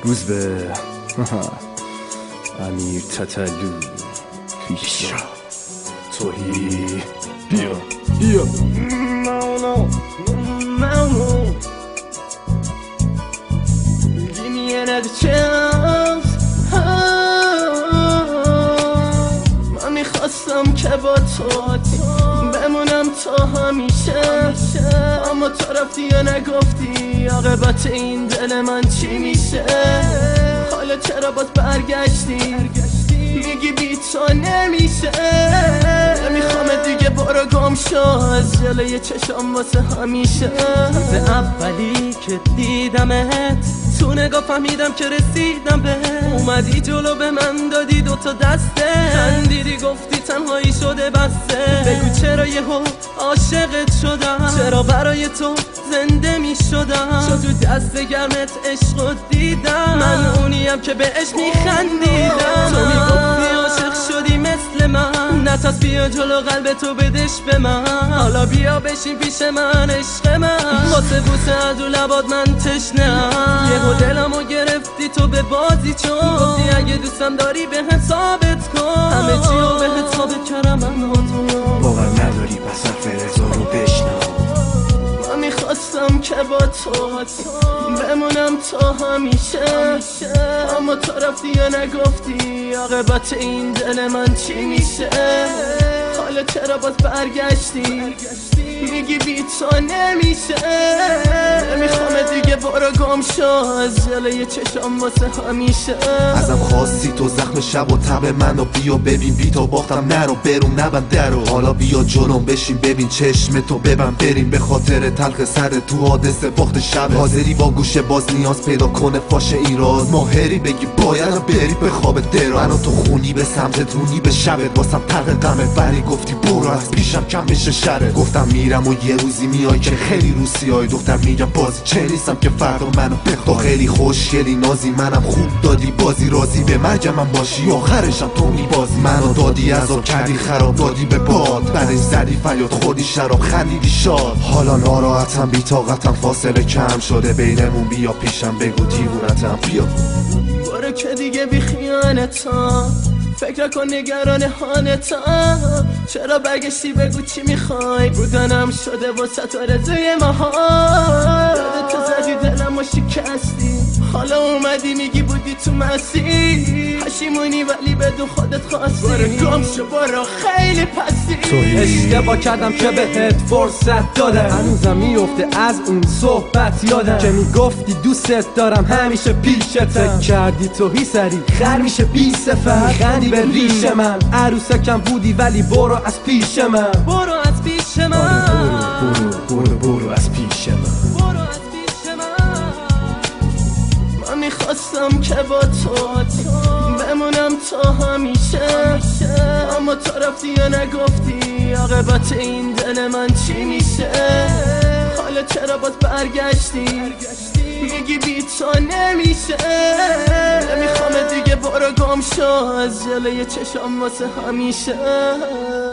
روز به امیر تتلو پیشرا توهی بیا No. Give me another chance. من میخواستم که با تو بمونم تا همیشه، اما تو رفتی یا نگفتی عاقبت این دل من چی میشه. حالا چرا باز برگشتی میگی بی تو نمیشه. نمیخوام دیگه، برو گم شو از جلوی چشم واسه همیشه. روز اولی که دیدمت تو نگاه فهمیدم که رسیدم به اومدی جلو به من دادی دوتا دسته، خندیدی گفتی تنهایی شده بسته. بگو چرا یهو عاشقت شدم، چرا برای تو زنده می شدم. شد تو دست گرمت عشق دیدم، من اونیم که بهش میخندیدم. تو میگفتی عاشق شدی مثل من، نتاز بیا جلو قلب تو بدش به من. حالا بیا بشین پیش من عشق من، واسه بوسه از رو لبات من تشنه‌ام. یهو دلمو گرفتی تو به بازی، چون گفتی اگه دوستم داری بهم ثابت کن. همه چیو بهت ثابت کردم من با تو. باور نداری پس حرف رضا رو بشنو. من میخواستم که با تو بمونم تا همیشه، اما تو رفتی یا نگفتی عاقبت این دل من چی میشه. حالا چرا باز برگشتی میگی بی تو نمیشه. نمیخوام دیگه، برو گم شو از جلوی چشم واسه همیشه. ازم خواستی تو زخم شب و تب منو بیا ببین، بی تو باختم نرو برون نبند درو. حالا بیا جلوم بشین ببین چشم تو ببند بریم، به خاطر تلخ سر تو حادثه باخت شب. حاضری با گوشه باز نیاز پیدا کنه فاش این راز، ماهری بگی باید بری به خواب دراز. منو تو خونی به سمتت رونی به شبت، واسم تلخ غمت بری گفتی برو از پیشم کم بشه شرت. گفتم میرم و یه روزی میای که خیلی روسیای دختر، میگم بازی چه نیستم که فردا منو بخواد. تو خیلی خوشگلی نازی، منم خوب دادی بازی، راضی به مرگم من باشی آخرشم تو میبازی. منو دادی عذاب کردی خراب دادی به باد، بعدش زدی فریاد خوردی شراب خندیدی شاد. حالا ناراحتم بی طاقتم فاصله کم شده بینمون، بیا پیشم بگو دیوونتم بیا. برو که دیگه بی خیانتم، فکر کن نگران حالتم. چرا برگشتی بگو چی میخوای، بودنم شده واسه تو رضای مهار. تو زدی دلم و شکستی، حالا اومدی میگی بودی تو مسیر. پشیمونی ولی بدون خودت خواستی، برو گم شو برو خیلی پستی. اشتباه کردم که بهت فرصت دادم، هنوزم میفته از اون صحبت یادم که میگفتی دوستت دارم همیشه پیشتم. فکر کردی توهی سری خر میشه بی صفت، خندی به ریش من عروسکم بودی ولی برو از پیش من. برو از پیش من، برو از پیش من. برو از پیش من. من میخواستم که با تو بمونم تا همیشه، اما تو رفتی یا نگفتی عاقبت این دل من چی میشه. حالا چرا باز برگشتی میگی بی تو نمیشه. نمیخوام دیگه، برو گم شو از جلوی چشم واسه همیشه.